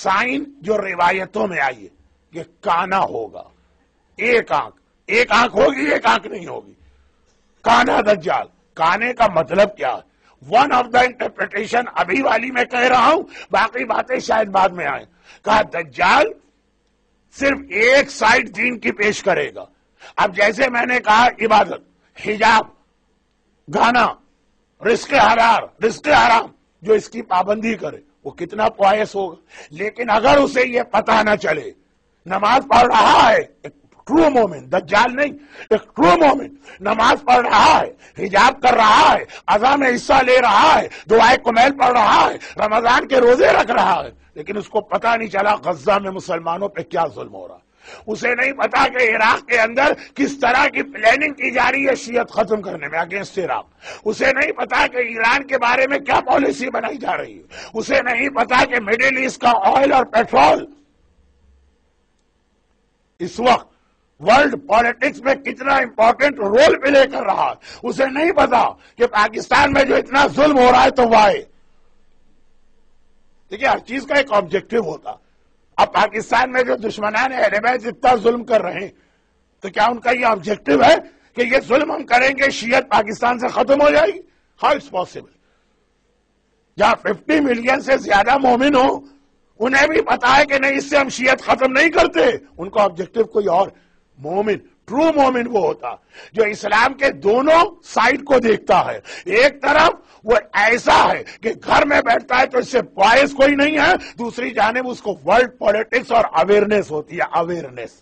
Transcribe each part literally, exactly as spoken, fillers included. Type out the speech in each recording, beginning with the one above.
Sign جو روایتوں میں آئی ہے کہ کانا ہوگا، ایک آنکھ، ایک آنکھ ہوگی ایک آنکھ نہیں ہوگی، کانا دجال۔ کانے کا مطلب کیا ہے؟ ون آف دا انٹرپریٹیشن ابھی والی میں کہہ رہا ہوں، باقی باتیں شاید بعد میں آئیں۔ کہا دجال صرف ایک سائڈ دین کی پیش کرے گا۔ اب جیسے میں نے کہا عبادت، حجاب، گانا، رزق حلال، رزق حرام، جو اس کی پابندی کرے وہ کتنا پوائس ہوگا۔ لیکن اگر اسے یہ پتہ نہ چلے نماز پڑھ رہا ہے، ایک ٹرو مومن، دجال نہیں، ایک ٹرو مومن نماز پڑھ رہا ہے، حجاب کر رہا ہے، اذان میں حصہ لے رہا ہے، دعائے کمیل پڑھ رہا ہے، رمضان کے روزے رکھ رہا ہے، لیکن اس کو پتہ نہیں چلا غزہ میں مسلمانوں پہ کیا ظلم ہو رہا ہے، اسے نہیں پتا کہ عراق کے اندر کس طرح کی پلاننگ کی جا رہی ہے شیعت ختم کرنے میں اگینسٹ عراق، اسے نہیں پتا کہ ایران کے بارے میں کیا پالیسی بنائی جا رہی ہے، اسے نہیں پتا کہ مڈل ایسٹ کا آئل اور پیٹرول اس وقت ورلڈ پالیٹکس میں کتنا امپورٹنٹ رول پلے کر رہا ہے، اسے نہیں پتا کہ پاکستان میں جو اتنا ظلم ہو رہا ہے تو وائے۔ دیکھیے ہر چیز کا ایک آبجیکٹو ہوتا، اب پاکستان میں جو دشمنان اہل بیت اتنا ظلم کر رہے ہیں تو کیا ان کا یہ آبجیکٹو ہے کہ یہ ظلم ہم کریں گے شیعت پاکستان سے ختم ہو جائے گی؟ How it's possible? جہاں ففٹی ملین سے زیادہ مومن ہو انہیں بھی پتا ہے کہ نہیں اس سے ہم شیعت ختم نہیں کرتے، ان کا آبجیکٹو کوئی اور۔ مومن، ٹرو مومن وہ ہوتا جو اسلام کے دونوں سائڈ کو دیکھتا ہے، ایک طرف وہ ایسا ہے کہ گھر میں بیٹھتا ہے تو اس سے باعث کوئی نہیں ہے، دوسری جانب اس کو ورلڈ پالیٹکس اور اویئرنیس ہوتی ہے، اویئرنیس۔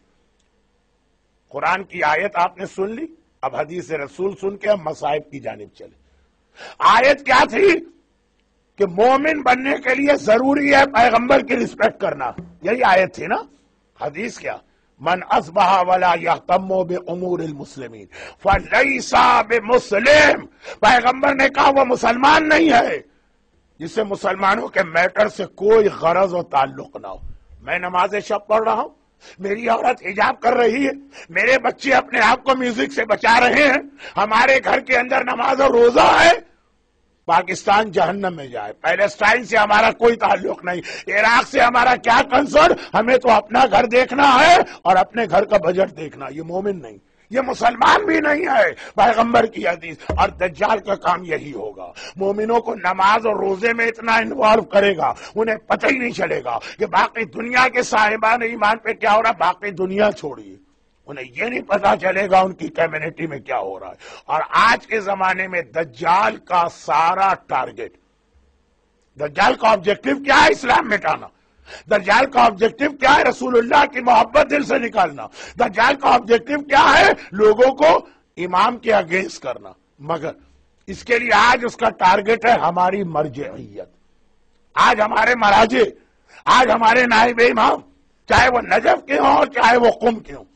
قرآن کی آیت آپ نے سن لی، اب حدیث رسول سن کے ہم مصائب کی جانب چلے۔ آیت کیا تھی کہ مومن بننے کے لیے ضروری ہے پیغمبر کی رسپیکٹ کرنا، یہی آیت تھی نا۔ حدیث کیا؟ من اصبح ولا یہتم بامور المسلمین فلیس بمسلم، پیغمبر نے کہا وہ مسلمان نہیں ہے جس سے مسلمانوں کے میٹر سے کوئی غرض و تعلق نہ ہو۔ میں نماز شب پڑھ رہا ہوں، میری عورت حجاب کر رہی ہے، میرے بچے اپنے آپ کو میوزک سے بچا رہے ہیں، ہمارے گھر کے اندر نماز اور روزہ ہے، پاکستان جہنم میں جائے۔ پیلسٹائن سے ہمارا کوئی تعلق نہیں، عراق سے ہمارا کیا کنسرن، ہمیں تو اپنا گھر دیکھنا ہے اور اپنے گھر کا بجٹ دیکھنا۔ یہ مومن نہیں، یہ مسلمان بھی نہیں ہے، پیغمبر کی حدیث۔ اور دجال کا کام یہی ہوگا، مومنوں کو نماز اور روزے میں اتنا انوالو کرے گا انہیں پتہ ہی نہیں چلے گا کہ باقی دنیا کے صاحبان ایمان پہ کیا ہو رہا ہے، باقی دنیا چھوڑیے، انہیں یہ نہیں پتا چلے گا ان کی کمیونٹی میں کیا ہو رہا ہے۔ اور آج کے زمانے میں دجال کا سارا ٹارگٹ، دجال کا آبجیکٹو کیا ہے؟ اسلام مٹانا۔ دجال کا آبجیکٹو کیا ہے؟ رسول اللہ کی محبت دل سے نکالنا۔ دجال کا آبجیکٹو کیا ہے؟ لوگوں کو امام کے اگینسٹ کرنا۔ مگر اس کے لیے آج اس کا ٹارگٹ ہے ہماری مرجعیت، آج ہمارے مراجع، آج ہمارے نائب امام، چاہے وہ نجف کے ہوں چاہے وہ قم کے ہوں۔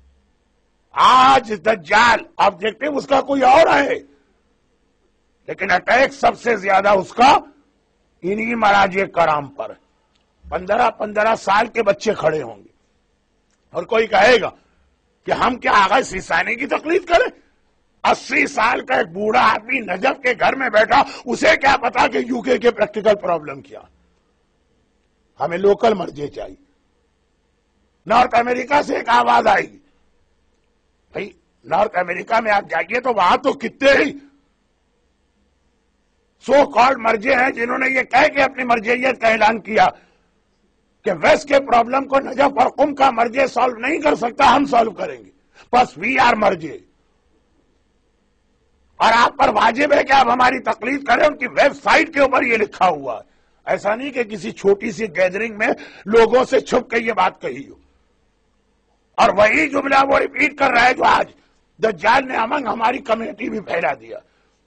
آج دجال آبجیکٹو اس کا کوئی اور ہے، لیکن اٹیک سب سے زیادہ اس کا انہی مراجع کرام پر ہے۔ پندرہ پندرہ سال کے بچے کھڑے ہوں گے اور کوئی کہے گا کہ ہم کیا آغا سیستانی کی تقلید کریں؟ اسی سال کا ایک بوڑھا آدمی نجف کے گھر میں بیٹھا، اسے کیا پتا کہ یو کے کے پریکٹیکل پرابلم کیا؟ ہمیں لوکل مرجع چاہیے۔ نارتھ امریکہ سے ایک آواز آئے گی، بھائی نارتھ امریکہ میں آپ جائیے تو وہاں تو کتنے ہی سو کالڈ مرجع ہیں جنہوں نے یہ کہہ کے اپنی مرجعیت کا اعلان کیا کہ ویسٹ کے پرابلم کو نجف اور قم کا مرجع سالو نہیں کر سکتا، ہم سالو کریں گے، بس وی آر مرجع۔ اور آپ پر واجب ہے کہ آپ ہماری تقلید کریں، ان کی ویب سائٹ کے اوپر یہ لکھا ہوا ہے، ایسا نہیں کہ کسی چھوٹی سی گیدرنگ میں لوگوں سے چھپ کے یہ بات کہی ہو۔ اور وہی جملہ وہ ریپیٹ کر رہا ہے جو آج دجال نے امنگ ہماری کمیونٹی بھی پھیلا دیا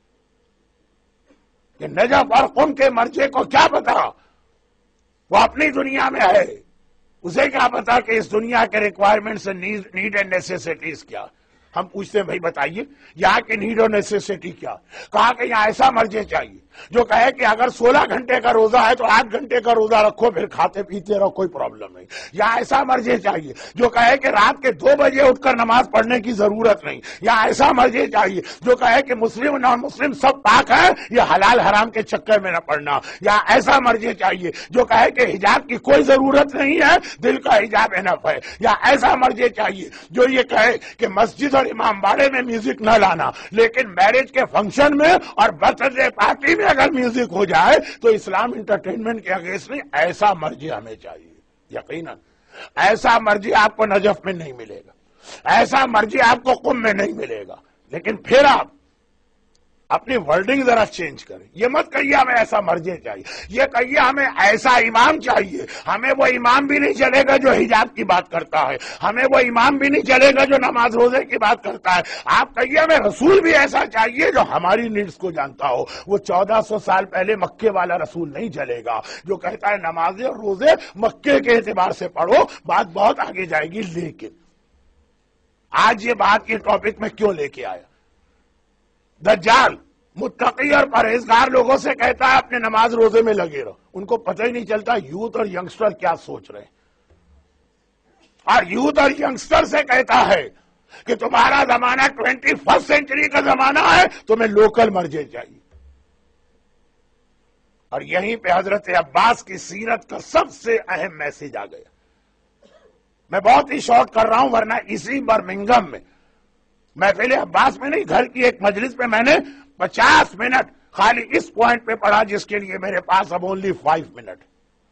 کہ نجف اور قم کے مرجع کو کیا پتا، وہ اپنی دنیا میں ہے، اسے کیا پتا کہ اس دنیا کے ریکوائرمنٹس نیڈ اینڈ نیسیسٹیز کیا۔ ہم پوچھتے ہیں بھائی بتائیے یہاں کی نیڈ اور نیسیسٹی کیا؟ کہا کہ یہاں ایسا مرجع چاہیے جو کہے کہ اگر سولہ گھنٹے کا روزہ ہے تو آٹھ گھنٹے کا روزہ رکھو، پھر کھاتے پیتے رہو، کوئی پرابلم نہیں. یا ایسا مرجع چاہیے جو کہے کہ رات کے دو بجے اٹھ کر نماز پڑھنے کی ضرورت نہیں. یا ایسا مرجع چاہیے جو کہے کہ مسلم نان مسلم سب پاک ہے، یہ حلال حرام کے چکر میں نہ پڑنا. یا ایسا مرجع چاہیے جو کہے کہ حجاب کی کوئی ضرورت نہیں ہے، دل کا حجاب انف ہے. یا ایسا مرجع چاہیے جو یہ کہے کہ مسجد اور امام باڑے میں میوزک نہ لانا، لیکن میرج کے فنکشن میں اور برتھ ڈے پارٹی میں اگر میوزک ہو جائے تو اسلام انٹرٹینمنٹ کے اگینسٹ نہیں. ایسا مرجع ہمیں چاہیے. یقیناً ایسا مرجع آپ کو نجف میں نہیں ملے گا، ایسا مرجع آپ کو قم میں نہیں ملے گا. لیکن پھر آپ اپنی ورڈنگ ذرا چینج کریں. یہ مت کہیے ہمیں ایسا مرجع چاہیے، یہ کہیے ہمیں ایسا امام چاہیے. ہمیں وہ امام بھی نہیں چلے گا جو حجاب کی بات کرتا ہے، ہمیں وہ امام بھی نہیں چلے گا جو نماز روزے کی بات کرتا ہے. آپ کہیے ہمیں رسول بھی ایسا چاہیے جو ہماری نیڈز کو جانتا ہو. وہ چودہ سو سال پہلے مکے والا رسول نہیں چلے گا جو کہتا ہے نمازیں اور روزے مکے کے اعتبار سے پڑھو. بات بہت آگے جائے گی، لیکن آج یہ بات کی ٹاپک میں کیوں لے کے آیا؟ دجال متقی اور پرہیزگار لوگوں سے کہتا ہے اپنے نماز روزے میں لگے رہو. ان کو پتہ ہی نہیں چلتا یوتھ اور ینگسٹر کیا سوچ رہے ہیں. اور یوتھ اور ینگسٹر سے کہتا ہے کہ تمہارا زمانہ ٹوینٹی فرسٹ سینچری کا زمانہ ہے، تمہیں لوکل مرجع چاہیے. اور یہیں پہ حضرت عباس کی سیرت کا سب سے اہم میسج آ گیا. میں بہت ہی شارٹ کر رہا ہوں، ورنہ اسی برمنگم میں محفل عباس میں نہیں، گھر کی ایک مجلس پہ میں نے پچاس منٹ خالی اس پوائنٹ پہ پڑھا جس کے لیے میرے پاس اب اونلی فائیو منٹ.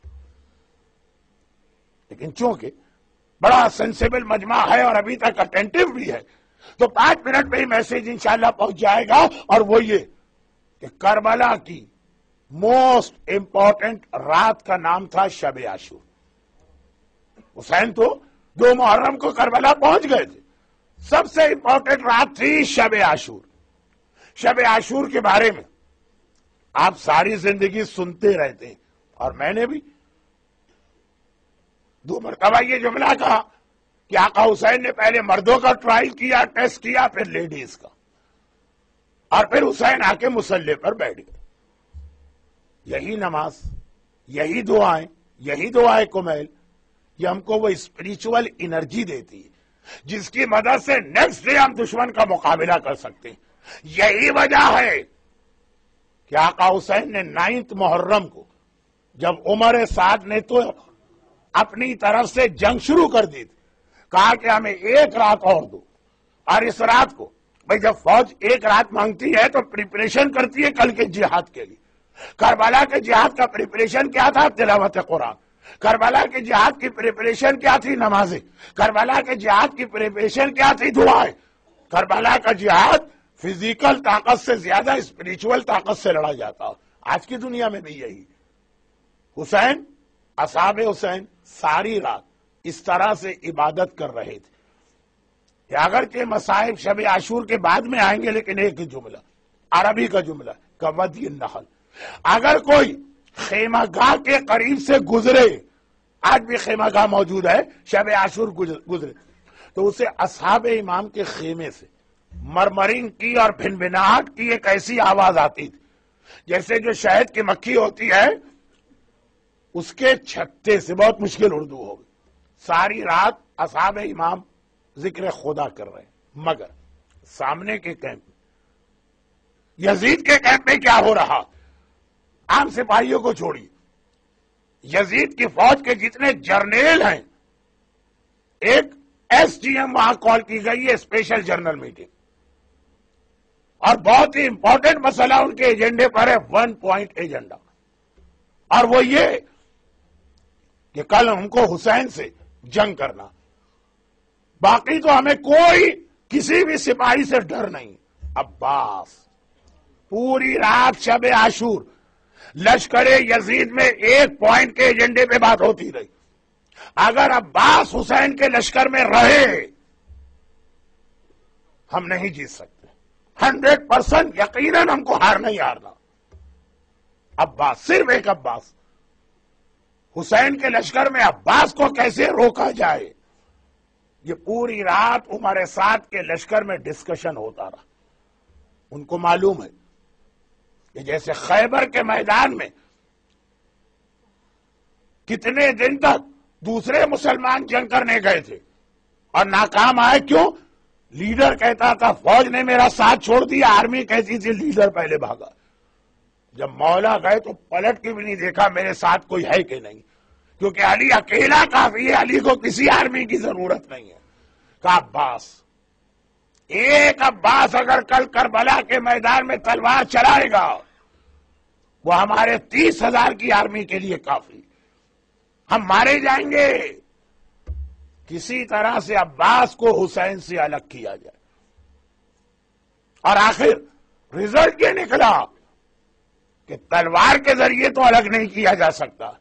لیکن چونکہ بڑا سینسیبل مجمع ہے اور ابھی تک اٹینٹیو بھی ہے، تو پانچ منٹ میں ہی میسج انشاءاللہ پہنچ جائے گا. اور وہ یہ کہ کربلا کی موسٹ امپورٹنٹ رات کا نام تھا شب عاشور. حسین تو دو محرم کو کربلا پہنچ گئے تھے، سب سے امپورٹنٹ رات تھی شب عاشور. شب عاشور کے بارے میں آپ ساری زندگی سنتے رہتے ہیں، اور میں نے بھی دو مرتبہ یہ جملہ کہا کہ آقا حسین نے پہلے مردوں کا ٹرائل کیا، ٹیسٹ کیا، پھر لیڈیز کا، اور پھر حسین آ کے مسلح پر بیٹھ گئے. یہی نماز، یہی دعائیں، یہی دعائیں کمیل، یہ ہم کو وہ اسپریچول انرجی دیتی ہے جس کی مدد سے نیکسٹ ڈے ہم دشمن کا مقابلہ کر سکتے ہیں. یہی وجہ ہے کہ آقا حسین نے نائنتھ محرم کو جب عمر سعد نے تو اپنی طرف سے جنگ شروع کر دی تھی، کہا کہ ہمیں ایک رات اور دو. اور اس رات کو بھائی جب فوج ایک رات مانگتی ہے تو پریپریشن کرتی ہے کل کے جہاد کے لیے. کربلا کے جہاد کا پریپریشن کیا تھا؟ تلاوت قرآن. کربلا کے جہاد کی پریپریشن کیا تھی؟ نمازیں. کربلا کے جہاد کی پریپریشن کیا تھی؟ دعائیں. کربلا کا جہاد فزیکل طاقت سے زیادہ اسپریچول طاقت سے لڑا جاتا. آج کی دنیا میں بھی یہی. حسین، اصحاب حسین ساری رات اس طرح سے عبادت کر رہے تھے کہ اگرچہ مصائب شب عاشور کے بعد میں آئیں گے، لیکن ایک جملہ عربی کا جملہ کودی النحل، اگر کوئی خیمہ گاہ کے قریب سے گزرے، آج بھی خیمہ گاہ موجود ہے، شب عاشور گزرے تو اسے اصحاب امام کے خیمے سے مرمرنگ کی اور بھن بھناہٹ کی ایک ایسی آواز آتی تھی جیسے جو شہد کی مکھی ہوتی ہے اس کے چھتے سے. بہت مشکل اردو ہوگی. ساری رات اصحاب امام ذکر خدا کر رہے ہیں. مگر سامنے کے کیمپ میں، یزید کے کیمپ میں کیا ہو رہا؟ عام سپاہیوں کو چھوڑیے، یزید کی فوج کے جتنے جرنیل ہیں، ایک ایس ڈی ایم وہاں کال کی گئی ہے، اسپیشل جنرل میٹنگ، اور بہت ہی امپورٹنٹ مسئلہ ان کے ایجنڈے پر ہے، ون پوائنٹ ایجنڈا، اور وہ یہ کہ کل ہم کو حسین سے جنگ کرنا. باقی تو ہمیں کوئی کسی بھی سپاہی سے ڈر نہیں. عباس پوری رات شب عاشور لشکر یزید میں ایک پوائنٹ کے ایجنڈے پہ بات ہوتی رہی. اگر عباس حسین کے لشکر میں رہے ہم نہیں جیت سکتے. ہنڈریڈ پرسنٹ یقیناً ہم کو ہار نہیں ہارنا. عباس، صرف ایک عباس. حسین کے لشکر میں عباس کو کیسے روکا جائے، یہ پوری رات عمر سعد کے لشکر میں ڈسکشن ہوتا رہا. ان کو معلوم ہے کہ جیسے خیبر کے میدان میں کتنے دن تک دوسرے مسلمان جنگ کرنے گئے تھے اور ناکام آئے، کیوں؟ لیڈر کہتا تھا فوج نے میرا ساتھ چھوڑ دیا، آرمی کہتی تھی لیڈر پہلے بھاگا۔ جب مولا گئے تو پلٹ کے بھی نہیں دیکھا میرے ساتھ کوئی ہے کہ نہیں، کیونکہ علی اکیلا کافی ہے، علی کو کسی آرمی کی ضرورت نہیں ہے۔ کہا عباس، ایک عباس اگر کل کربلا کے میدان میں تلوار چلائے گا وہ ہمارے تیس ہزار کی آرمی کے لیے کافی، ہم مارے جائیں گے۔ کسی طرح سے عباس کو حسین سے الگ کیا جائے، اور آخر رزلٹ یہ نکلا کہ تلوار کے ذریعے تو الگ نہیں کیا جا سکتا،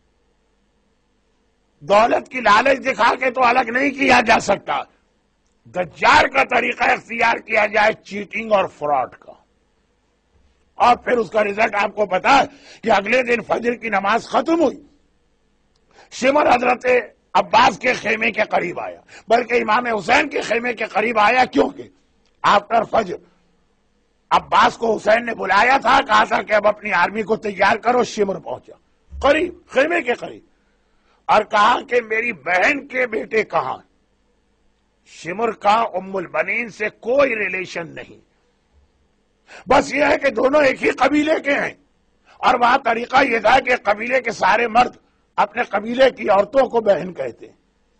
دولت کی لالچ دکھا کے تو الگ نہیں کیا جا سکتا، دجال کا طریقہ اختیار کیا جائے چیٹنگ اور فراڈ کا۔ اور پھر اس کا رزلٹ آپ کو پتا ہے کہ اگلے دن فجر کی نماز ختم ہوئی، شمر حضرت عباس کے خیمے کے قریب آیا، بلکہ امام حسین کے خیمے کے قریب آیا، کیونکہ آفٹر فجر عباس کو حسین نے بلایا تھا، کہا تھا کہ اب اپنی آرمی کو تیار کرو۔ شمر پہنچا قریب، خیمے کے قریب، اور کہا کہ میری بہن کے بیٹے کہاں؟ شمر کا ام البنین سے کوئی ریلیشن نہیں، بس یہ ہے کہ دونوں ایک ہی قبیلے کے ہیں، اور وہاں طریقہ یہ تھا کہ قبیلے کے سارے مرد اپنے قبیلے کی عورتوں کو بہن کہتے ہیں،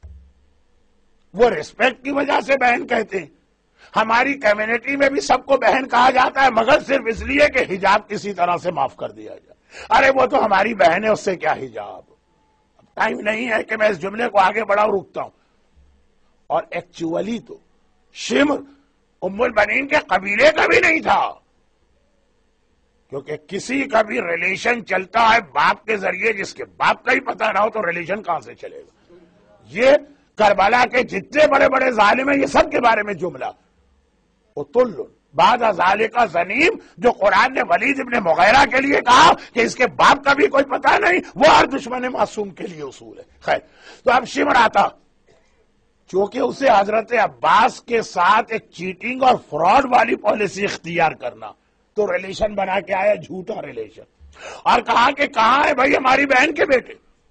وہ ریسپیکٹ کی وجہ سے بہن کہتے ہیں۔ ہماری کمیونٹی میں بھی سب کو بہن کہا جاتا ہے، مگر صرف اس لیے کہ حجاب کسی طرح سے معاف کر دیا جائے۔ ارے وہ تو ہماری بہن ہے، اس سے کیا حجاب؟ ٹائم نہیں ہے کہ میں اس جملے کو آگے بڑھاؤں، رکتا ہوں۔ اور ایکچولی تو شمر ام البنین کے قبیلے کا بھی نہیں تھا، کیونکہ کسی کا بھی ریلیشن چلتا ہے باپ کے ذریعے، جس کے باپ کا ہی پتہ نہ ہو تو ریلیشن کہاں سے چلے گا؟ یہ کربلا کے جتنے بڑے بڑے ظالم ہیں، یہ سب کے بارے میں جملہ اتل بعد ذالک زنیم، جو قرآن نے ولید ابن مغیرہ کے لیے کہا کہ اس کے باپ کا بھی کوئی پتہ نہیں، وہ ہر دشمن معصوم کے لیے اصول ہے۔ خیر، تو اب شمر آتا، چونکہ اسے حضرت عباس کے ساتھ ایک چیٹنگ اور فراڈ والی پالیسی اختیار کرنا، تو ریلیشن بنا کے آیا، جھوٹا ریلیشن، اور کہا کہ کہاں ہے بھائی ہماری بہن کے بیٹے؟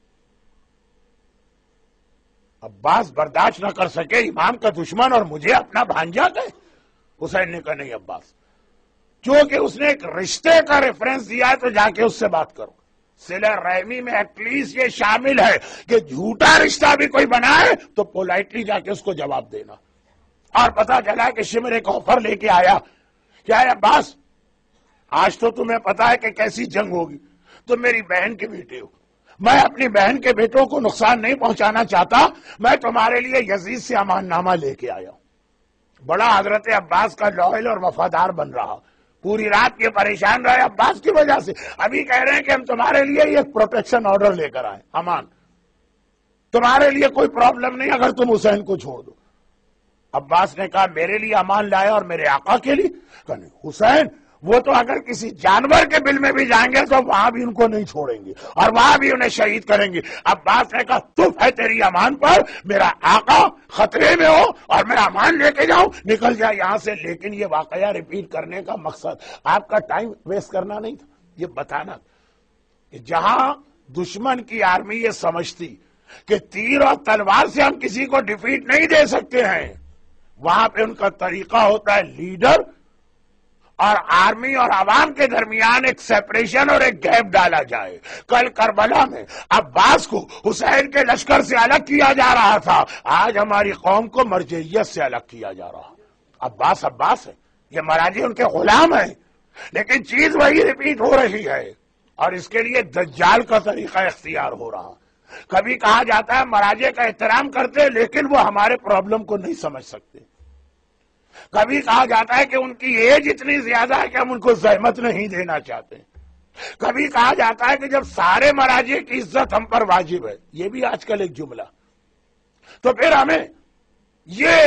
عباس برداشت نہ کر سکے، امام کا دشمن اور مجھے اپنا بھانجا کہے۔ حسین نے کہا نہیں عباس، چونکہ اس نے ایک رشتے کا ریفرنس دیا ہے تو جا کے اس سے بات کرو۔ صلہ رحمی میں ایٹ لیسٹ یہ شامل ہے کہ جھوٹا رشتہ بھی کوئی بنائے تو پولائٹلی جا کے اس کو جواب دینا۔ اور پتا چلا کہ شمر ایک آفر لے کے آیا، کیا ہے عباس، آج تو تمہیں پتا ہے کہ کیسی جنگ ہوگی، تم میری بہن کے بیٹے ہو، میں اپنی بہن کے بیٹوں کو نقصان نہیں پہنچانا چاہتا، میں تمہارے لیے یزید سے امان نامہ لے کے آیا ہوں۔ بڑا حضرت عباس کا لوئل اور وفادار بن رہا، پوری رات یہ پریشان رہے عباس کی وجہ سے، ابھی کہہ رہے ہیں کہ ہم تمہارے لیے یہ پروٹیکشن آرڈر لے کر آئے، امان، تمہارے لیے کوئی پرابلم نہیں اگر تم حسین کو چھوڑ دو۔ عباس نے کہا میرے لیے امان لایا اور میرے آقا کے لیے؟ کہا نہیں حسین، وہ تو اگر کسی جانور کے بل میں بھی جائیں گے تو وہاں بھی ان کو نہیں چھوڑیں گے اور وہاں بھی انہیں شہید کریں گے۔ عباس نے کہا تف ہے تیری امان پر، میرا آقا خطرے میں ہو اور میں امان لے کے جاؤں، نکل جا یہاں سے۔ لیکن یہ واقعہ ریپیٹ کرنے کا مقصد آپ کا ٹائم ویسٹ کرنا نہیں تھا، یہ بتانا کہ جہاں دشمن کی آرمی یہ سمجھتی کہ تیر اور تلوار سے ہم کسی کو ڈیفیٹ نہیں دے سکتے ہیں، وہاں پہ ان کا طریقہ ہوتا ہے لیڈر اور آرمی اور عوام کے درمیان ایک سیپریشن اور ایک گیپ ڈالا جائے۔ کل کربلا میں عباس کو حسین کے لشکر سے الگ کیا جا رہا تھا، آج ہماری قوم کو مرجعیت سے الگ کیا جا رہا۔ عباس عباس ہے، یہ مراجع ان کے غلام ہیں، لیکن چیز وہی ریپیٹ ہو رہی ہے، اور اس کے لیے دجال کا طریقہ اختیار ہو رہا۔ کبھی کہا جاتا ہے مراجع کا احترام کرتے لیکن وہ ہمارے پرابلم کو نہیں سمجھ سکتے، کبھی کہا جاتا ہے کہ ان کی ایج اتنی زیادہ ہے کہ ہم ان کو زحمت نہیں دینا چاہتے، کبھی کہا جاتا ہے کہ جب سارے مراجع کی عزت ہم پر واجب ہے، یہ بھی آج کل ایک جملہ، تو پھر ہمیں یہ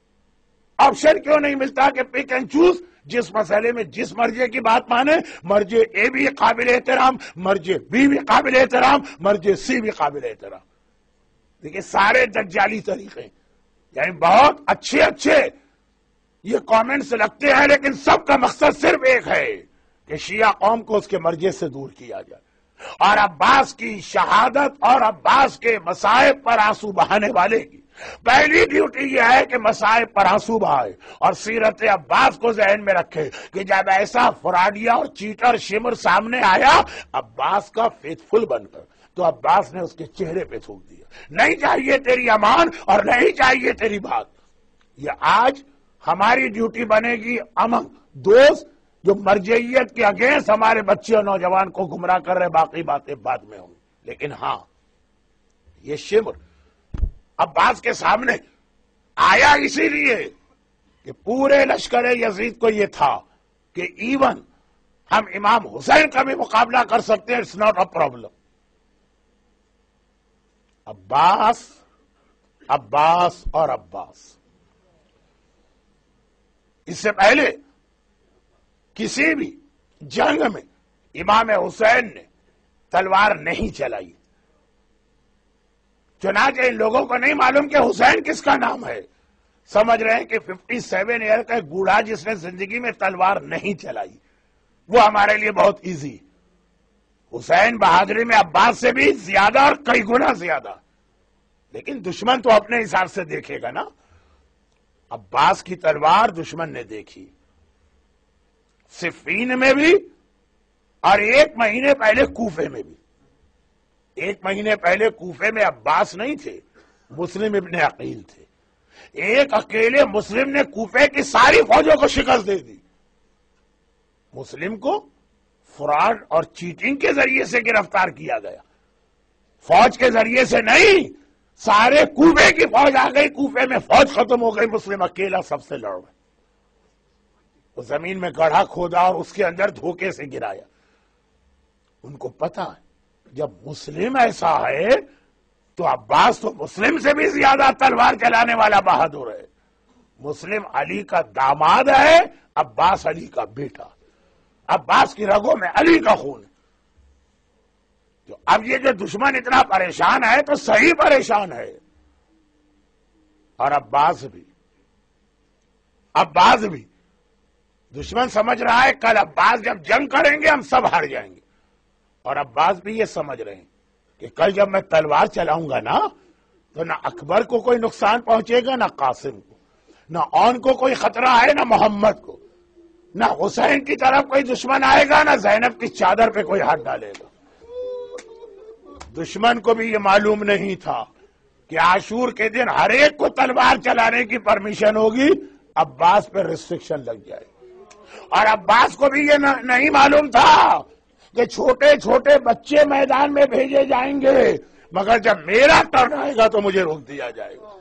آپشن کیوں نہیں ملتا کہ پک اینڈ چوز، جس مسئلے میں جس مرجع کی بات مانے، مرجع اے بھی قابل احترام، مرجع بی بھی قابل احترام، مرجع سی بھی قابل احترام۔ دیکھیں سارے دجالی طریقے، یعنی بہت اچھے اچھے یہ کامنٹس لگتے ہیں، لیکن سب کا مقصد صرف ایک ہے کہ شیعہ قوم کو اس کے مرجع سے دور کیا جائے، اور عباس کی شہادت اور عباس کے مصائب پر آنسو بہانے والے کی پہلی ڈیوٹی یہ ہے کہ مصائب پر آنسو بہائے اور سیرت عباس کو ذہن میں رکھے کہ جب ایسا فراڈیا اور چیٹر شمر سامنے آیا عباس کا فیتھ فل بن کر، تو عباس نے اس کے چہرے پہ تھوک دیا، نہیں چاہیے تیری امان اور نہیں چاہیے تیری بات۔ یہ آج ہماری ڈیوٹی بنے گی امن دوست جو مرجعیت کے اگینسٹ ہمارے بچے اور نوجوان کو گمراہ کر رہے، باقی باتیں بعد میں ہوں، لیکن ہاں یہ شمر عباس کے سامنے آیا اسی لیے کہ پورے لشکر یزید کو یہ تھا کہ ایون ہم امام حسین کا بھی مقابلہ کر سکتے ہیں، it's not a problem. Abbas Abbas اور عباس، اس سے پہلے کسی بھی جنگ میں امام حسین نے تلوار نہیں چلائی، چنانچہ ان لوگوں کو نہیں معلوم کہ حسین کس کا نام ہے، سمجھ رہے ہیں کہ ففٹی سیون ایئر کا ایک بوڑھا جس نے زندگی میں تلوار نہیں چلائی وہ ہمارے لیے بہت ایزی۔ حسین بہادری میں عباس سے بھی زیادہ اور کئی گنا زیادہ، لیکن دشمن تو اپنے حساب سے دیکھے گا نا۔ عباس کی تلوار دشمن نے دیکھی صفین میں بھی اور ایک مہینے پہلے کوفے میں بھی۔ ایک مہینے پہلے کوفے میں عباس نہیں تھے، مسلم ابن عقیل تھے۔ ایک اکیلے مسلم نے کوفے کی ساری فوجوں کو شکست دے دی۔ مسلم کو فراڈ اور چیٹنگ کے ذریعے سے گرفتار کیا گیا، فوج کے ذریعے سے نہیں۔ سارے کوفے کی فوج آ گئی، کوفے میں فوج ختم ہو گئی، مسلم اکیلا سب سے لڑ گئے۔ وہ زمین میں گڑھا کھودا اور اس کے اندر دھوکے سے گرایا۔ ان کو پتا ہے جب مسلم ایسا ہے تو عباس تو مسلم سے بھی زیادہ تلوار چلانے والا بہادر ہے۔ مسلم علی کا داماد ہے، عباس علی کا بیٹا، عباس کی رگوں میں علی کا خون ہے۔ تو اب یہ جو دشمن اتنا پریشان ہے تو صحیح پریشان ہے، اور عباس بھی عباس بھی دشمن سمجھ رہا ہے کل عباس جب جنگ کریں گے ہم سب ہار جائیں گے، اور عباس بھی یہ سمجھ رہے ہیں کہ کل جب میں تلوار چلاؤں گا نا تو نہ اکبر کو کوئی نقصان پہنچے گا، نہ قاسم کو، نہ اون کو کوئی خطرہ ہے، نہ محمد کو، نہ حسین کی طرف کوئی دشمن آئے گا، نہ زینب کی چادر پہ کوئی ہاتھ ڈالے گا۔ دشمن کو بھی یہ معلوم نہیں تھا کہ عاشور کے دن ہر ایک کو تلوار چلانے کی پرمیشن ہوگی، عباس پہ ریسٹرکشن لگ جائے گی۔ اور عباس کو بھی یہ نہیں معلوم تھا کہ چھوٹے چھوٹے بچے میدان میں بھیجے جائیں گے، مگر جب میرا ٹرن آئے گا تو مجھے روک دیا جائے گا۔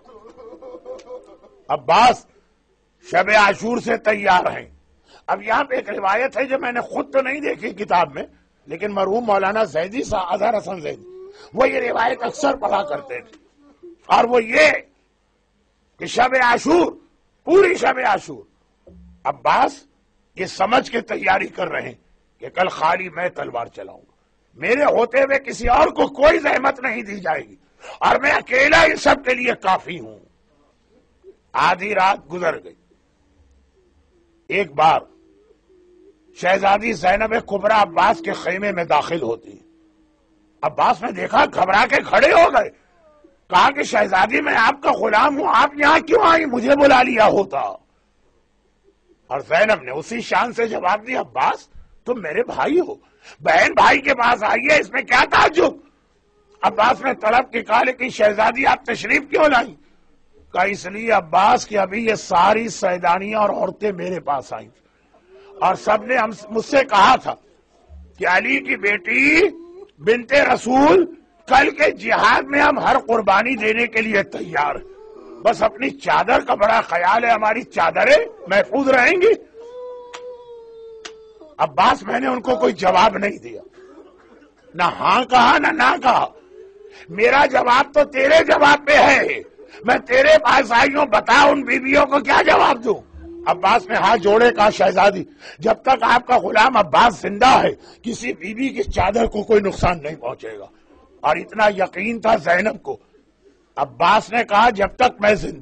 عباس شب عاشور سے تیار ہیں۔ اب یہاں پہ ایک روایت ہے جو میں نے خود تو نہیں دیکھی کتاب میں، لیکن مرحوم مولانا زیدی صاحب اظہر حسن زیدی وہ یہ روایت اکثر پڑھا کرتے تھے، اور وہ یہ کہ شب عاشور، پوری شب عاشور عباس یہ سمجھ کے تیاری کر رہے ہیں کہ کل خالی میں تلوار چلاؤں گا، میرے ہوتے ہوئے کسی اور کو کوئی زحمت نہیں دی جائے گی، اور میں اکیلا ان سب کے لیے کافی ہوں۔ آدھی رات گزر گئی، ایک بار شہزادی زینب کبریٰ عباس کے خیمے میں داخل ہوتی ہے۔ عباس نے دیکھا، گھبرا کے کھڑے ہو گئے، کہا کہ شہزادی میں آپ کا غلام ہوں، آپ یہاں کیوں آئی؟ مجھے بلا لیا ہوتا۔ اور زینب نے اسی شان سے جواب دیا، عباس تم میرے بھائی ہو، بہن بھائی کے پاس آئیے، اس میں کیا تعجب؟ عباس نے طلب کی، کہا لیکن شہزادی آپ تشریف کیوں لائیں؟ کہا اس لیے عباس کہ ابھی یہ ساری سیدانیاں اور عورتیں میرے پاس آئیں اور سب نے مجھ سے کہا تھا کہ علی کی بیٹی بنت رسول کل کے جہاد میں ہم ہر قربانی دینے کے لیے تیار ہیں، بس اپنی چادر کا بڑا خیال ہے، ہماری چادریں محفوظ رہیں گی۔ عباس میں نے ان کو کوئی جواب نہیں دیا، نہ ہاں کہا نہ نہ کہا۔ میرا جواب تو تیرے جواب پہ ہے، میں تیرے پاس آئی ہوں، بتا ان بیویوں کو کیا جواب دوں؟ عباس نے ہاتھ جوڑے، کہا شہزادی جب تک آپ کا غلام عباس زندہ ہے کسی بیوی کی چادر کو کوئی نقصان نہیں پہنچے گا۔ اور اتنا یقین تھا زینب کو۔ عباس نے کہا جب تک میں زندہ ہوں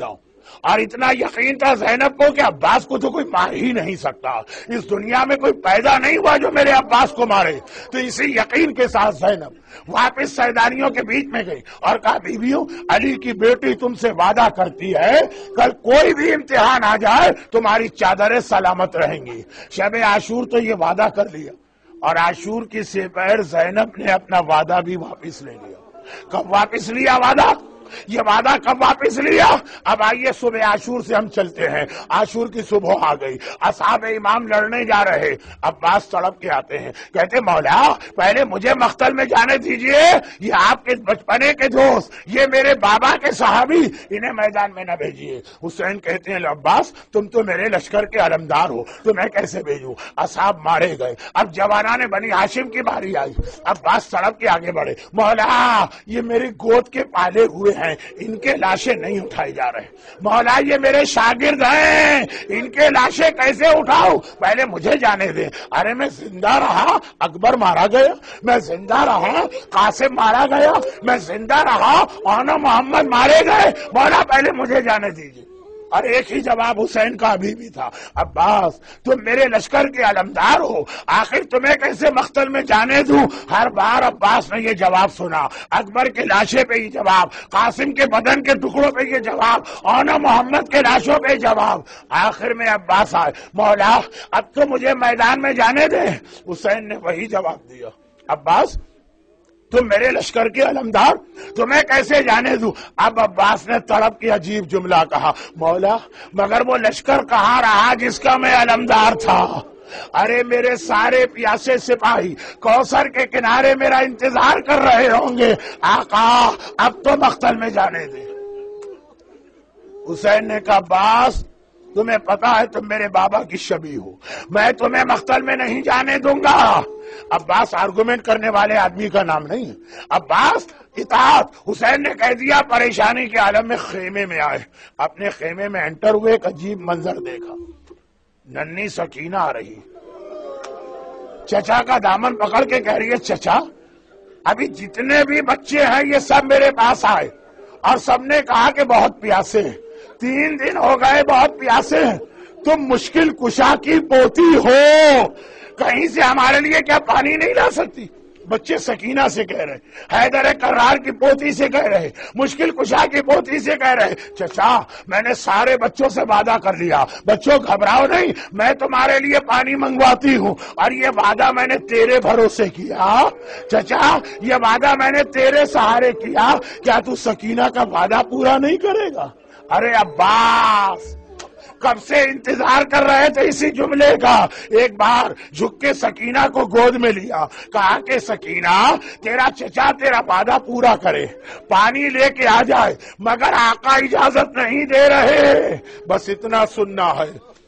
اور اتنا یقین تھا زینب کو کہ عباس کو تو کوئی مار ہی نہیں سکتا، اس دنیا میں کوئی پیدا نہیں ہوا جو میرے عباس کو مارے۔ تو اسی یقین کے ساتھ زینب واپس سیدانیوں کے بیچ میں گئی اور کہا بیویوں، علی کی بیٹی تم سے وعدہ کرتی ہے کل کوئی بھی امتحان آ جائے تمہاری چادریں سلامت رہیں گی۔ شب عاشور تو یہ وعدہ کر لیا، اور عاشور کی سپہر زینب نے اپنا وعدہ بھی واپس لے لیا۔ کب واپس لیا وعدہ؟ یہ وعدہ کب واپس لیا؟ اب آئیے صبح عاشور سے ہم چلتے ہیں۔ عاشور کی صبح آ گئی، اصحاب امام لڑنے جا رہے، عباس تڑپ کے آتے ہیں، کہتے مولا پہلے مجھے مقتل میں جانے دیجئے، یہ آپ کے بچپنے کے دوست، یہ میرے بابا کے صحابی، انہیں میدان میں نہ بھیجیے۔ حسین کہتے ہیں عباس تم تو میرے لشکر کے علمدار ہو، تو میں کیسے بھیجوں؟ اصحاب مارے گئے۔ اب جوانان بنی ہاشم کی باری آئی، عباس تڑپ کے آگے بڑھے، مولا یہ میری گود کے پالے ہوئے ہیں، ان کے لاشیں نہیں اٹھائی جا رہے، مولا یہ میرے شاگرد ہیں، ان کے لاشیں کیسے اٹھاؤ؟ پہلے مجھے جانے دیں۔ ارے میں زندہ رہا اکبر مارا گیا، میں زندہ رہا قاسم مارا گیا، میں زندہ رہا آنا محمد مارے گئے، مولا پہلے مجھے جانے دیجیے۔ اور ایک ہی جواب حسین کا ابھی بھی تھا، عباس تم میرے لشکر کے علمدار ہو، آخر تمہیں کیسے مقتل میں جانے دوں؟ ہر بار عباس نے یہ جواب سنا، اکبر کے لاشے پہ یہ جواب، قاسم کے بدن کے ٹکڑوں پہ یہ جواب، اونا محمد کے لاشوں پہ جواب۔ آخر میں عباس آئے، مولا اب تو مجھے میدان میں جانے دیں۔ حسین نے وہی جواب دیا، عباس تم میرے لشکر کے علمدار، تمہیں کیسے جانے دوں؟ اب عباس نے تڑپ کے عجیب جملہ کہا، مولا مگر وہ لشکر کہاں رہا جس کا میں علمدار تھا؟ ارے میرے سارے پیاسے سپاہی کوثر کے کنارے میرا انتظار کر رہے ہوں گے، آقا اب تو مقتل میں جانے دے۔ حسین نے کہا عباس تمہیں پتا ہے تم میرے بابا کی شبیہ ہو، میں تمہیں مقتل میں نہیں جانے دوں گا۔ عباس آرگومنٹ کرنے والے آدمی کا نام نہیں ہے، عباس اطاعت۔ حسین نے کہہ دیا، پریشانی کے عالم میں خیمے میں آئے، اپنے خیمے میں انٹر ہوئے، ایک عجیب منظر دیکھا، ننھی سکینہ آ رہی، چچا کا دامن پکڑ کے کہہ رہی ہے چچا ابھی جتنے بھی بچے ہیں یہ سب میرے پاس آئے اور سب نے کہا کہ بہت پیاسے ہیں، تین دن ہو گئے بہت پیاسے ہیں، تم مشکل کشا کی پوتی ہو، کہیں سے ہمارے لیے کیا پانی نہیں لا سکتی؟ بچے سکینہ سے کہہ رہے، حیدر کرار کی پوتی سے کہہ رہے، مشکل کشا کی پوتی سے کہہ رہے، چچا میں نے سارے بچوں سے وعدہ کر لیا، بچوں گھبراؤ نہیں، میں تمہارے لیے پانی منگواتی ہوں، اور یہ وعدہ میں نے تیرے بھروسے کیا، چچا یہ وعدہ میں نے تیرے سہارے کیا، کیا تو سکینہ کا وعدہ پورا نہیں کرے گا؟ ارے عباس کب سے انتظار کر رہے تھے اسی جملے کا۔ ایک بار جھک کے سکینہ کو گود میں لیا، کہا کہ سکینہ تیرا چچا تیرا وعدہ پورا کرے، پانی لے کے آ جائے، مگر آقا اجازت نہیں دے رہے، بس اتنا سننا ہے۔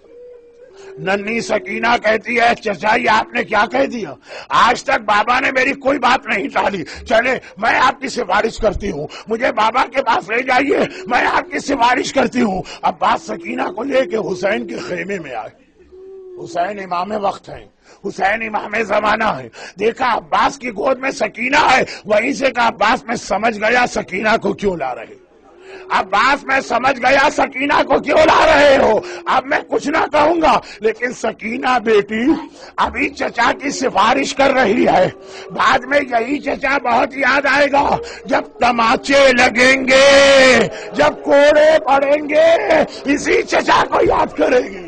ننھی سکینہ کہتی ہے چچا یہ آپ نے کیا کہہ دیا؟ آج تک بابا نے میری کوئی بات نہیں ٹالی، چلے میں آپ کی سفارش کرتی ہوں، مجھے بابا کے پاس لے جائیے، میں آپ کی سفارش کرتی ہوں۔ عباس سکینہ کو لے کے حسین کے خیمے میں آئے، حسین امام وقت ہیں، حسین امام زمانہ ہے، دیکھا عباس کی گود میں سکینہ ہے، وہیں سے کہا عباس میں سمجھ گیا سکینہ کو کیوں لا رہے، عباس میں سمجھ گیا سکینہ کو کیوں لا رہے ہو، اب میں کچھ نہ کہوں گا، لیکن سکینہ بیٹی ابھی چچا کی سفارش کر رہی ہے، بعد میں یہی چچا بہت یاد آئے گا، جب تماچے لگیں گے، جب کوڑے پڑیں گے، اسی چچا کو یاد کرے گی۔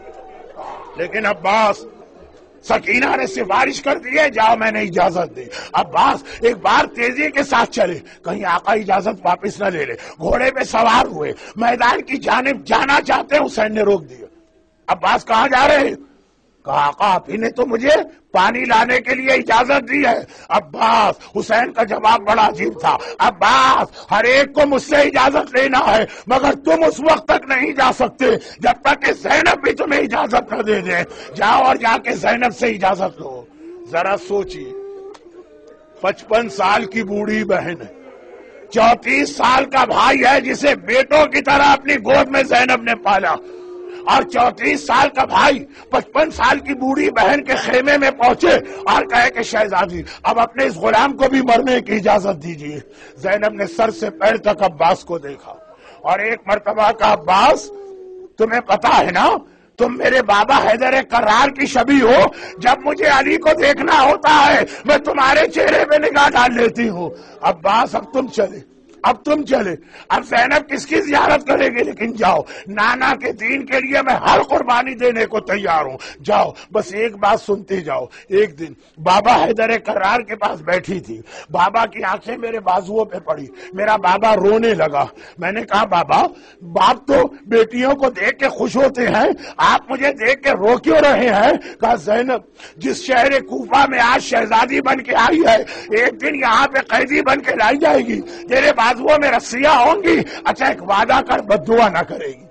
لیکن عباس سکینہ نے سفارش کر دی ہے، جاؤ میں نے اجازت دی۔ عباس ایک بار تیزی کے ساتھ چلے، کہیں آقا اجازت واپس نہ لے لے، گھوڑے پہ سوار ہوئے، میدان کی جانب جانا چاہتے ہیں، حسین نے روک دیا۔ عباس کہاں جا رہے ہیں؟ کہا آقا آپ ہی نے تو مجھے پانی لانے کے لیے اجازت دی ہے۔ عباس حسین کا جواب بڑا عجیب تھا، عباس ہر ایک کو مجھ سے اجازت لینا ہے، مگر تم اس وقت تک نہیں جا سکتے جب تک کہ زینب بھی تمہیں اجازت نہ دے دے، جاؤ اور جا کے زینب سے اجازت لو۔ ذرا سوچیے، پچپن سال کی بوڑھی بہن ہے، چونتیس سال کا بھائی ہے جسے بیٹوں کی طرح اپنی گود میں زینب نے پالا، اور چونتیس سال کا بھائی پچپن سال کی بوڑھی بہن کے خیمے میں پہنچے اور کہے کہ شہزادی اب اپنے اس غلام کو بھی مرنے کی اجازت دیجیے۔ زینب نے سر سے پیر تک عباس کو دیکھا، اور ایک مرتبہ کا عباس تمہیں پتا ہے نا تم میرے بابا حیدر کرار کی شبیہ ہو، جب مجھے علی کو دیکھنا ہوتا ہے میں تمہارے چہرے پہ نگاہ ڈال لیتی ہوں۔ عباس اب تم چلے اب تم چلے اب زینب کس کی زیارت کرے گی، لیکن جاؤ نانا کے دین کے لیے میں ہر قربانی دینے کو تیار ہوں، جاؤ بس ایک بات سنتے جاؤ۔ ایک دن بابا حیدر کرار کے پاس بیٹھی تھی، بابا کی آنکھیں میرے بازوؤں پہ پڑی، میرا بابا رونے لگا۔ میں نے کہا بابا باپ تو بیٹیوں کو دیکھ کے خوش ہوتے ہیں، آپ مجھے دیکھ کے رو کیوں رہے ہیں؟ کہا زینب جس شہر کوفہ میں آج شہزادی بن کے آئی ہے ایک دن یہاں پہ قیدی بن کے لائی جائے گی، تیرے بازوؤں میں رسیاں ہوں گی، اچھا ایک وعدہ کر بد دعا نہ کرے گی۔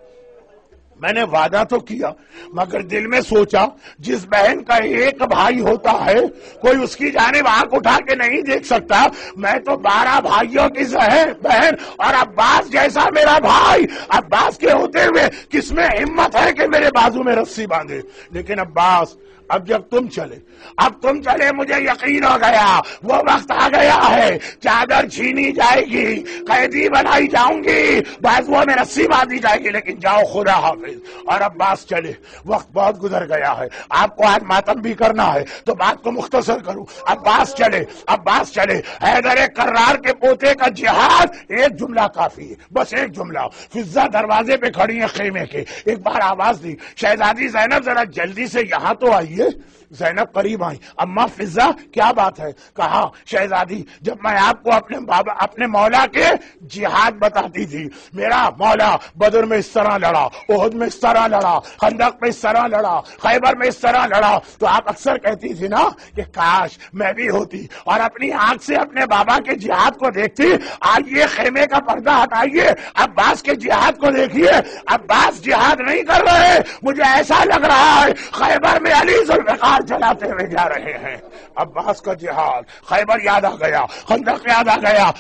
میں نے وعدہ تو کیا مگر دل میں سوچا جس بہن کا ایک بھائی ہوتا ہے کوئی اس کی جانب آنکھ اٹھا کے نہیں دیکھ سکتا، میں تو بارہ بھائیوں کی بہن اور عباس جیسا میرا بھائی، عباس کے ہوتے ہوئے کس میں ہمت ہے کہ میرے بازو میں رسی باندھے؟ لیکن عباس اب جب تم چلے اب تم چلے مجھے یقین ہو گیا وہ وقت آ گیا ہے، چادر چھینی جائے گی، قیدی بنائی جاؤں گی، بازوؤں میں رسی باندھی جائے گی، لیکن جاؤ خدا حافظ۔ اور عباس چلے، وقت بہت گزر گیا ہے، آپ کو آج ماتم بھی کرنا ہے تو بات کو مختصر کروں۔ عباس چلے عباس چلے حیدر کرار کے پوتے کا جہاد، ایک جملہ کافی ہے، بس ایک جملہ۔ فضا دروازے پہ کھڑی ہیں خیمے کے، ایک بار آواز دی شہزادی زینب ذرا جلدی سے یہاں تو آئیے۔ زینب قریب آئی، اما فضا کیا بات ہے؟ کہا شہزادی جب میں آپ کو اپنے بابا اپنے مولا کے جہاد بتاتی تھی، میرا مولا بدر میں اس طرح لڑا، احد میں اس طرح لڑا، خندق میں اس طرح لڑا، خیبر میں اس طرح لڑا، تو آپ اکثر کہتی تھی نا کہ کاش میں بھی ہوتی اور اپنی آنکھ سے اپنے بابا کے جہاد کو دیکھتی۔ آئیے خیمے کا پردہ ہٹائیے، عباس کے جہاد کو دیکھیے۔ عباس جہاد نہیں کر رہے، مجھے ایسا لگ رہا ہے خیبر میں علی ذوالفقار چلاتے ہوئے جا رہے ہیں۔ عباس کا جہاد، خیبر یاد آ گیا، خندق یاد آ گیا۔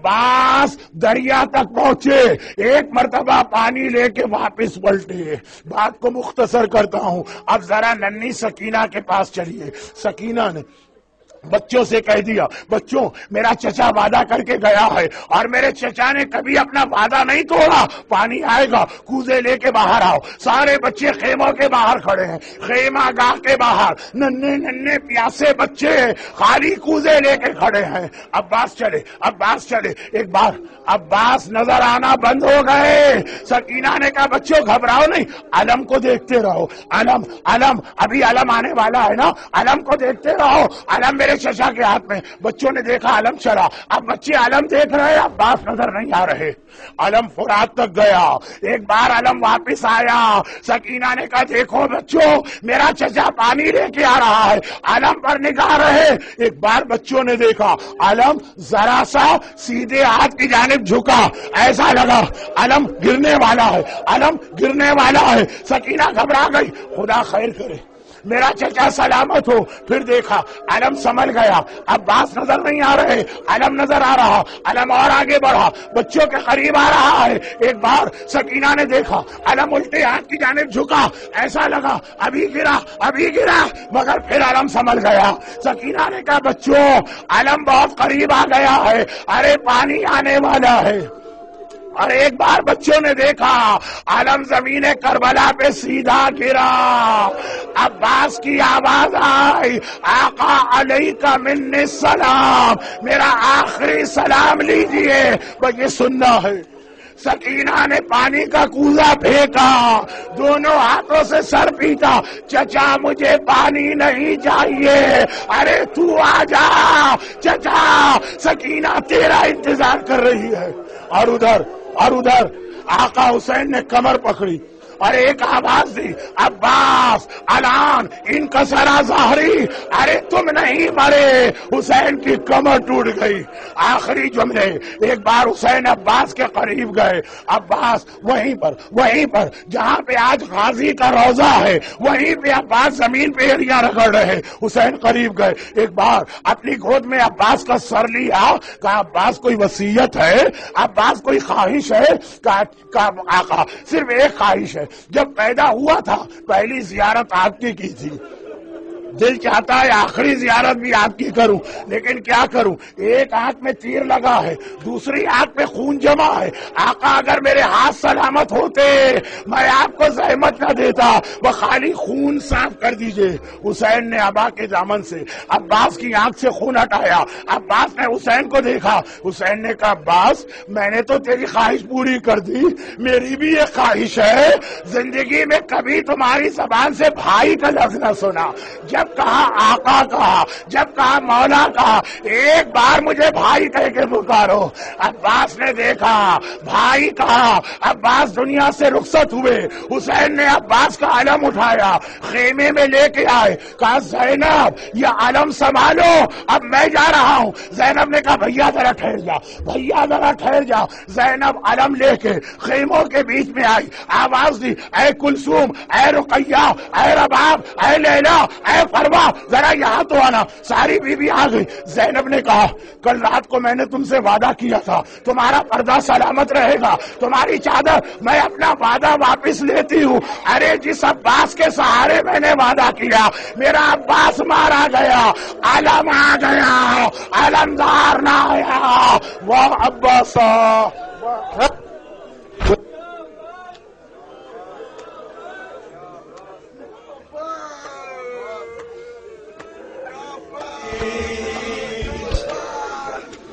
عباس دریا تک پہنچے، ایک مرتبہ پانی لے کے واپس پلٹے۔ بات کو مختصر کرتا ہوں، اب ذرا ننھی سکینہ کے پاس چلیے۔ سکینہ نے بچوں سے کہہ دیا بچوں میرا چچا وعدہ کر کے گیا ہے اور میرے چچا نے کبھی اپنا وعدہ نہیں توڑا، پانی آئے گا کوزے لے کے باہر آؤ۔ سارے بچے خیموں کے باہر کھڑے ہیں، خیمہ گاہ کے باہر ننھے ننھے پیاسے بچے خالی کوزے لے کے کھڑے ہیں۔ عباس چلے عباس چلے ایک بار عباس نظر آنا بند ہو گئے۔ سکینہ نے کہا بچوں گھبراؤ نہیں، علم کو دیکھتے رہو، علم علم ابھی علم آنے والا ہے نا، علم کو دیکھتے رہو، علم میرے چچا کے ہاتھ میں۔ بچوں نے دیکھا علم چلا، اب بچے علم دیکھ رہے، عباس نظر نہیں آ رہے۔ علم فرات تک گیا، ایک بار علم واپس آیا۔ سکینہ نے کہا دیکھو بچوں میرا چچا پانی لے کے آ رہا ہے، علم پر نگاہ رہے۔ ایک بار بچوں نے دیکھا علم ذرا سا سیدھے ہاتھ کی جانب جھکا، ایسا لگا علم گرنے والا ہے، علم گرنے والا ہے۔ سکینہ گھبرا گئی، خدا خیر کرے میرا چچا سلامت ہو۔ پھر دیکھا علم سنبھل گیا، عباس نظر نہیں آ رہے، علم نظر آ رہا، علم اور آگے بڑھا، بچوں کے قریب آ رہا ہے۔ ایک بار سکینہ نے دیکھا علم الٹے ہاتھ کی جانب جھکا، ایسا لگا ابھی گرا ابھی گرا، مگر پھر علم سنبھل گیا۔ سکینہ نے کہا بچوں علم بہت قریب آ گیا ہے، ارے پانی آنے والا ہے۔ اور ایک بار بچوں نے دیکھا علم زمین کربلا پہ سیدھا گرا۔ عباس کی آواز آئی آقا علیکہ منی السلام، میرا آخری سلام لیجئے، بس یہ سننا ہے۔ سکینہ نے پانی کا کوزہ پھینکا، دونوں ہاتھوں سے سر پیٹا، چچا مجھے پانی نہیں چاہیے، ارے تو آ جا چچا، سکینہ تیرا انتظار کر رہی ہے۔ اور ادھر اور ادھر آقا حسین نے کمر پکڑی اور ایک آواز دی عباس الان ان کا سرا ظاہری، ارے تم نہیں مرے۔ حسین کی کمر ٹوٹ گئی۔ آخری جملے، ایک بار حسین عباس کے قریب گئے، عباس وہیں پر وہیں پر جہاں پہ آج غازی کا روضہ ہے وہیں پہ عباس زمین پہ ایڑیاں رگڑ رہے۔ حسین قریب گئے، ایک بار اپنی گود میں عباس کا سر لیا، کہا عباس کوئی وصیت ہے، عباس کوئی خواہش ہے؟ کہا آقا صرف ایک خواہش ہے، جب پیدا ہوا تھا پہلی زیارت آپ کی کی تھی، دل چاہتا ہے آخری زیارت بھی آپ کی کروں، لیکن کیا کروں، ایک آنکھ میں تیر لگا ہے، دوسری آنکھ میں خون جمع ہے۔ آقا اگر میرے ہاتھ سلامت ہوتے میں آپ کو زحمت نہ دیتا، وہ خالی خون صاف کر دیجئے۔ حسین نے ابا کے دامن سے عباس کی آنکھ سے خون ہٹایا، عباس نے حسین کو دیکھا، حسین نے کہا عباس میں نے تو تیری خواہش پوری کر دی، میری بھی یہ خواہش ہے زندگی میں کبھی تمہاری زبان سے بھائی کا لفظ نہ سنا۔ جب کہا آقا کہا، جب کہا مولا کہا، ایک بار مجھے بھائی کہہ کے پکارو۔ عباس نے دیکھا، بھائی کہا، عباس دنیا سے رخصت ہوئے۔ حسین نے عباس کا علم اٹھایا، خیمے میں لے کے آئے، کہا زینب یہ علم سنبھالو، اب میں جا رہا ہوں۔ زینب نے کہا بھیا ذرا ٹھہر جا، بھیا ذرا ٹھہر جا۔ زینب علم لے کے خیموں کے بیچ میں آئی، آواز دی، اے کلثوم، اے رقیہ، اے رباب، اے لیلا، اے فروا، ذرا یہاں تو آنا۔ ساری بیوی آ گئی۔ زینب نے کہا کل رات کو میں نے تم سے وعدہ کیا تھا تمہارا پردہ سلامت رہے گا، تمہاری چادر، میں اپنا وعدہ واپس لیتی ہوں۔ ارے جس عباس کے سہارے میں نے وعدہ کیا، میرا عباس مارا گیا، علم آ گیا، علمدار نہ آیا، وہ عباس